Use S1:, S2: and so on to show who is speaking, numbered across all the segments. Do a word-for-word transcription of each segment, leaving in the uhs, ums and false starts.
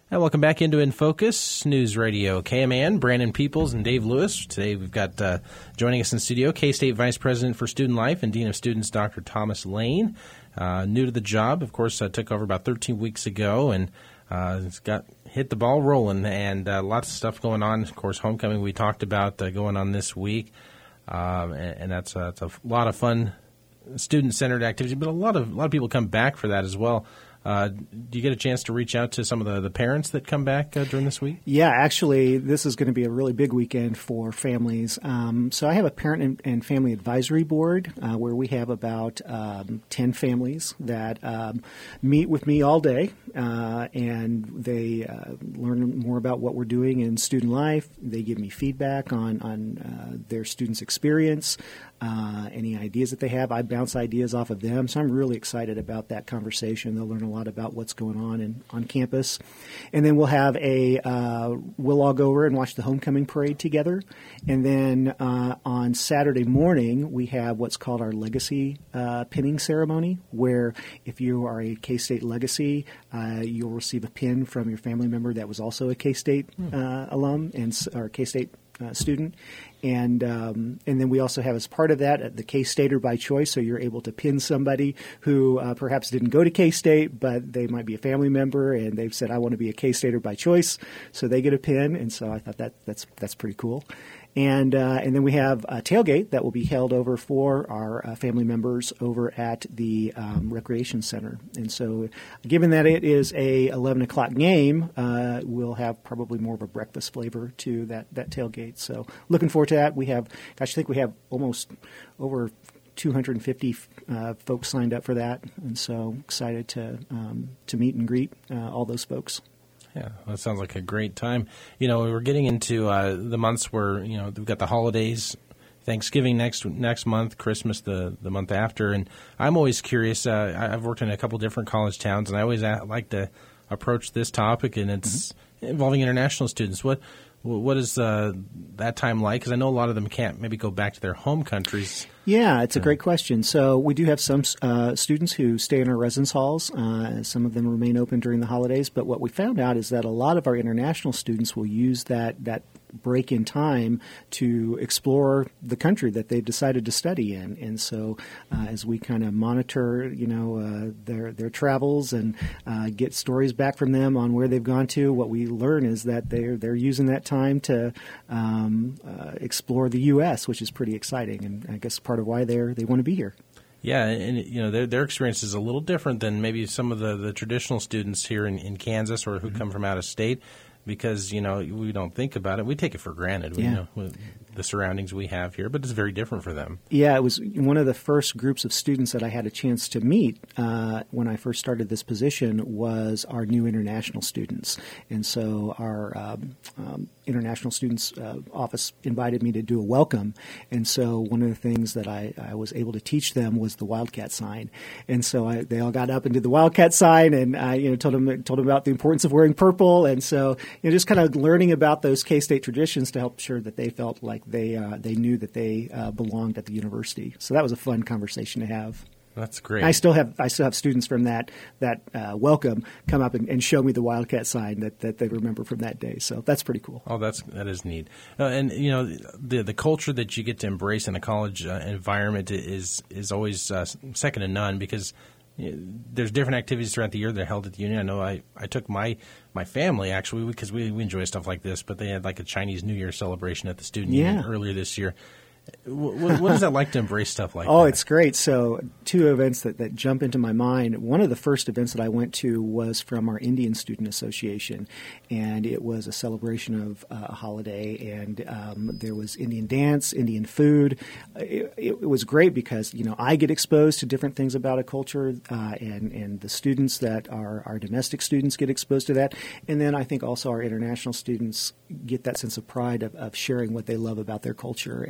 S1: And welcome back into In Focus News Radio. K M A N, Brandon Peoples and Dave Lewis. Today we've got uh, joining us in studio K-State Vice President for Student Life and Dean of Students, Doctor Thomas Lane. Uh, new to the job, of course, uh, took over about thirteen weeks ago and uh, it's got hit the ball rolling and uh, lots of stuff going on. Of course, homecoming we talked about uh, going on this week, um, and, and that's, uh, that's a lot of fun student-centered activity, but a lot of a lot of people come back for that as well. Uh, do you get a chance to reach out to some of the, the parents that come back uh, during this week?
S2: Yeah, actually, this is going to be a really big weekend for families. Um, so I have a parent and, and family advisory board uh, where we have about um, ten families that um, meet with me all day, uh, and they uh, learn more about what we're doing in student life. They give me feedback on, on uh, their students' experience, uh, any ideas that they have. I bounce ideas off of them, so I'm really excited about that conversation. They'll learn a lot about what's going on in, on campus. And then we'll have a, uh, we'll all go over and watch the homecoming parade together. And then uh, on Saturday morning, we have what's called our legacy uh, pinning ceremony, where if you are a K-State legacy, uh, you'll receive a pin from your family member that was also a K-State uh, alum and or K-State Uh, student, and um, and then we also have as part of that the K-Stater by choice, so you're able to pin somebody who uh, perhaps didn't go to K-State, but they might be a family member, and they've said, I want to be a K-Stater by choice, so they get a pin, and so I thought that that's that's pretty cool. And uh, and then we have a tailgate that will be held over for our uh, family members over at the um, recreation center. And so given that it is a eleven o'clock game, uh, we'll have probably more of a breakfast flavor to that, that tailgate. So looking forward to that. We have, gosh, I think we have almost over two hundred fifty uh, folks signed up for that. And so excited to, um, to meet and greet uh, all those folks.
S1: Yeah, that sounds like a great time. You know, we're getting into uh, the months where, you know, we've got the holidays, Thanksgiving next next month, Christmas the, the month after. And I'm always curious. Uh, I've worked in a couple different college towns, and I always like to approach this topic, and it's mm-hmm. involving international students. What what is uh, that time like? Because I know a lot of them can't maybe go back to their home countries.
S2: Yeah, it's a great question. So we do have some uh, students who stay in our residence halls. Uh, some of them remain open during the holidays. But what we found out is that a lot of our international students will use that that break in time to explore the country that they've decided to study in. And so uh, as we kind of monitor, you know, uh, their their travels and uh, get stories back from them on where they've gone to, what we learn is that they're they're using that time to um, uh, explore the U S, which is pretty exciting, and I guess part of why they're they want to be here.
S1: Yeah, and you know their their experience is a little different than maybe some of the, the traditional students here in, in Kansas or who mm-hmm. come from out of state. Because, you know, we don't think about it. We take it for granted, we
S2: yeah.
S1: know the surroundings we have here, but it's very different for them.
S2: Yeah, it was one of the first groups of students that I had a chance to meet uh, when I first started this position was our new international students. And so our um, um, international students uh, office invited me to do a welcome. And so one of the things that I, I was able to teach them was the Wildcat sign. And so I, they all got up and did the Wildcat sign, and I you know, told them, told them about the importance of wearing purple. And so you know, just kind of learning about those K-State traditions to help sure that they felt like they uh, they knew that they uh, belonged at the university. So that was a fun conversation to have.
S1: That's great.
S2: I still have I still have students from that that uh, welcome come up and, and show me the Wildcat sign that, that they remember from that day. So that's pretty cool.
S1: Oh, that's that is neat. Uh, and you know the the culture that you get to embrace in a college uh, environment is is always uh, second to none because. There's different activities throughout the year that are held at the union. I know I, I took my, my family, actually, because we, we enjoy stuff like this, but they had like a Chinese New Year celebration at the student
S2: yeah.
S1: union earlier this year. What, what is that like to embrace stuff like
S2: oh,
S1: that? Oh,
S2: it's great. So two events that, that jump into my mind. One of the first events that I went to was from our Indian Student Association, and it was a celebration of uh, a holiday, and um, there was Indian dance, Indian food. It, it was great because, you know, I get exposed to different things about a culture, uh, and, and the students that are our domestic students get exposed to that. And then I think also our international students get that sense of pride of, of sharing what they love about their culture and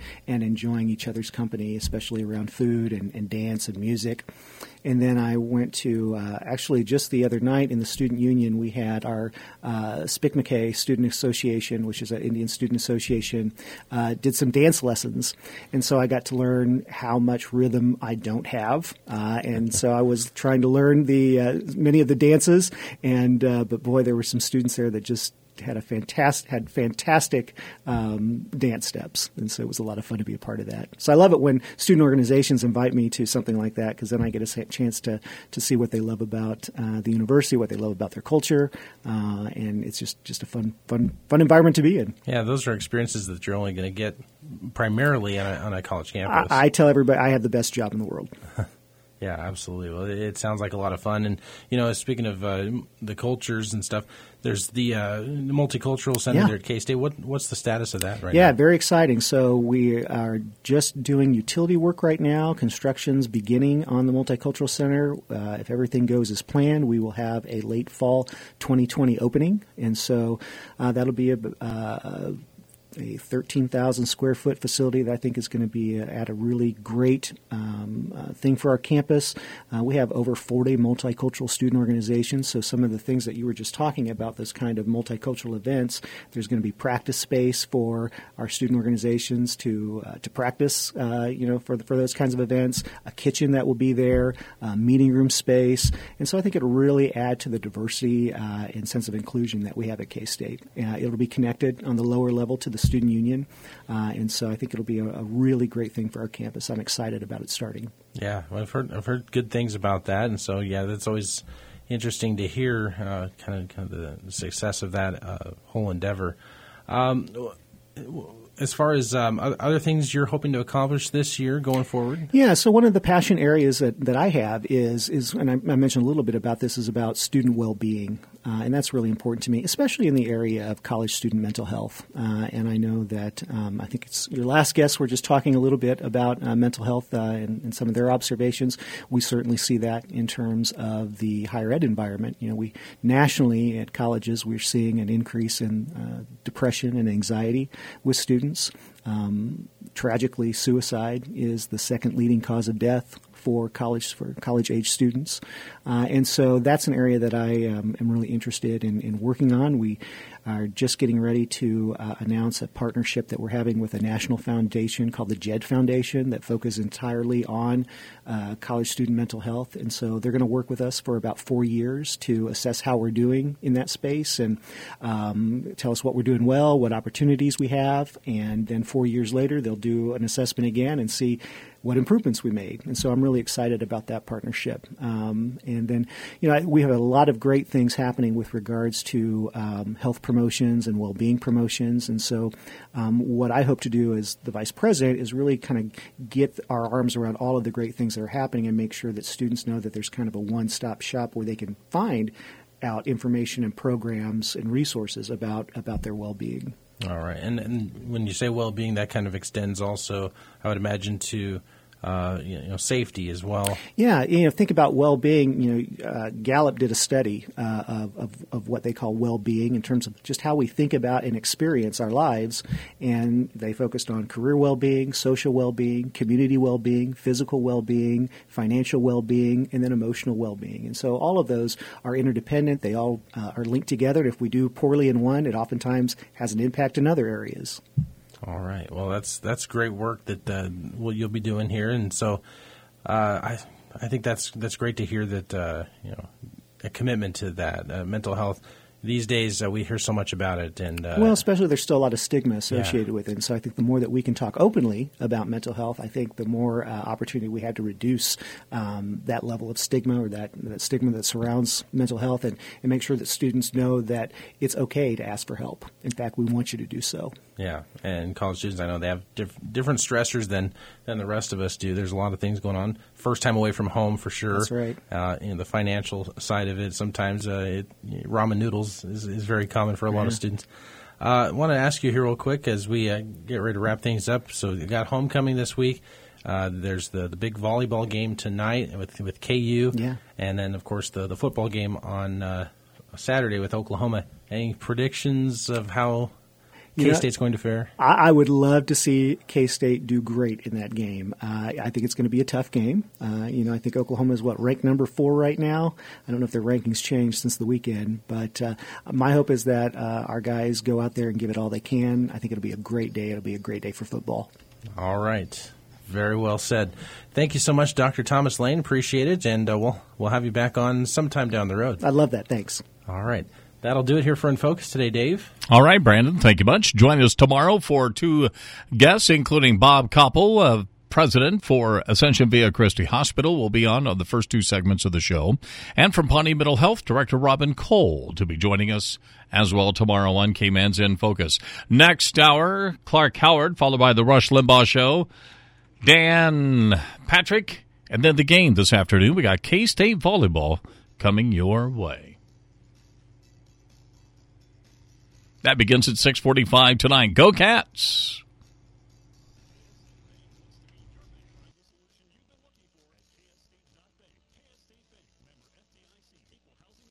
S2: and enjoying each other's company, especially around food and, and dance and music. And then I went to, uh, actually just the other night in the Student Union, we had our uh, S P C M A C Student Association, which is an Indian Student Association, uh, did some dance lessons. And so I got to learn how much rhythm I don't have. Uh, and so I was trying to learn the uh, many of the dances. And uh, but boy, there were some students there that just had a fantastic had fantastic um, dance steps, and so it was a lot of fun to be a part of that. So I love it when student organizations invite me to something like that, because then I get a chance to to see what they love about uh, the university, what they love about their culture, uh, and it's just, just a fun fun fun environment to be in.
S1: Yeah, those are experiences that you're only going to get primarily on a, on a college campus.
S2: I, I tell everybody I have the best job in the world.
S1: Yeah, absolutely. Well, it sounds like a lot of fun. And, you know, speaking of uh, the cultures and stuff, there's the uh, Multicultural Center
S2: yeah.
S1: there at K-State. What, what's the status of that right
S2: yeah,
S1: now?
S2: Yeah, very exciting. So we are just doing utility work right now. Construction's beginning on the Multicultural Center. Uh, if everything goes as planned, we will have a late fall twenty twenty opening. And so uh, that'll be a, uh, a thirteen thousand square foot facility that I think is going to be at a really great um, uh, thing for our campus. Uh, we have over forty multicultural student organizations, so some of the things that you were just talking about, those kind of multicultural events, there's going to be practice space for our student organizations to uh, to practice, uh, you know, for the, for those kinds of events, a kitchen that will be there, uh, meeting room space, and so I think it'll really add to the diversity uh, and sense of inclusion that we have at K-State. Uh, it'll be connected on the lower level to the student union, uh, and so I think it'll be a, a really great thing for our campus. I'm excited about it starting.
S1: Yeah, well, I've heard I've heard good things about that, and so yeah, that's always interesting to hear uh, kind of kind of the success of that uh, whole endeavor. Um, as far as um, other things you're hoping to accomplish this year going forward?
S2: Yeah, so one of the passion areas that, that I have is, is and I, I mentioned a little bit about this, is about student well-being. Uh, and that's really important to me, especially in the area of college student mental health. Uh, and I know that um, I think it's your last guests were just talking a little bit about uh, mental health uh, and, and some of their observations. We certainly see that in terms of the higher ed environment. You know, we nationally at colleges we're seeing an increase in uh, depression and anxiety with students. Um, tragically, suicide is the second leading cause of death for college for college age students, uh, and so that's an area that I um, am really interested in, in working on. We are just getting ready to uh, announce a partnership that we're having with a national foundation called the JED Foundation that focuses entirely on uh, college student mental health, and so they're going to work with us for about four years to assess how we're doing in that space and um, tell us what we're doing well, what opportunities we have, and then four years later they'll do an assessment again and see what improvements we made. And so I'm really excited about that partnership. Um, and then, you know, we have a lot of great things happening with regards to um, health promotions and well-being promotions. And so um, what I hope to do as the vice president is really kind of get our arms around all of the great things that are happening and make sure that students know that there's kind of a one-stop shop where they can find out information and programs and resources about, about their well-being.
S1: All right. And, and when you say well-being, that kind of extends also, I would imagine, to uh, you know, safety as well.
S2: Yeah. You know, think about well-being. You know, uh, Gallup did a study uh, of, of, of what they call well-being in terms of just how we think about and experience our lives. And they focused on career well-being, social well-being, community well-being, physical well-being, financial well-being, and then emotional well-being. And so all of those are interdependent. They all uh, are linked together. If we do poorly in one, it oftentimes has an impact in other areas.
S1: All right. Well, that's that's great work that uh, well, you'll be doing here, and so uh, I I think that's that's great to hear that uh, you know a commitment to that uh, mental health. These days, uh, we hear so much about it, and uh,
S2: well, especially there's still a lot of stigma associated
S1: yeah.
S2: with it. And so I think the more that we can talk openly about mental health, I think the more uh, opportunity we have to reduce um, that level of stigma or that, that stigma that surrounds mental health, and, and make sure that students know that it's okay to ask for help. In fact, we want you to do so.
S1: Yeah, and college students, I know they have diff- different stressors than, than the rest of us do. There's a lot of things going on. First time away from home, for sure.
S2: That's right.
S1: Uh, you know, the financial side of it, sometimes uh, it, ramen noodles is, is very common for a lot
S2: yeah.
S1: of students. Uh, I want to ask you here real quick as we uh, get ready to wrap things up. So you got homecoming this week. Uh, there's the, the big volleyball game tonight with with K U.
S2: Yeah.
S1: And then, of course, the, the football game on uh, Saturday with Oklahoma. Any predictions of how K-State's going to fare?
S2: I, I would love to see K-State do great in that game. Uh, I think it's going to be a tough game. Uh, you know, I think Oklahoma is, what, ranked number four right now? I don't know if their rankings changed since the weekend, but uh, my hope is that uh, our guys go out there and give it all they can. I think it'll be a great day. It'll be a great day for football.
S1: All right. Very well said. Thank you so much, Doctor Thomas Lane. Appreciate it, and uh, we'll we'll have you back on sometime down the road.
S2: I love that. Thanks.
S1: All right. That'll do it here for In Focus today, Dave.
S3: All right, Brandon. Thank you much. Join us tomorrow for two guests, including Bob Koppel, uh, president for Ascension Via Christi Hospital, will be on on the first two segments of the show. And from Pawnee Mental Health, Director Robin Cole to be joining us as well tomorrow on K-Man's In Focus. Next hour, Clark Howard, followed by the Rush Limbaugh Show. Dan Patrick, and then the game this afternoon. We got K-State volleyball coming your way. That begins at six forty-five tonight. Go Cats!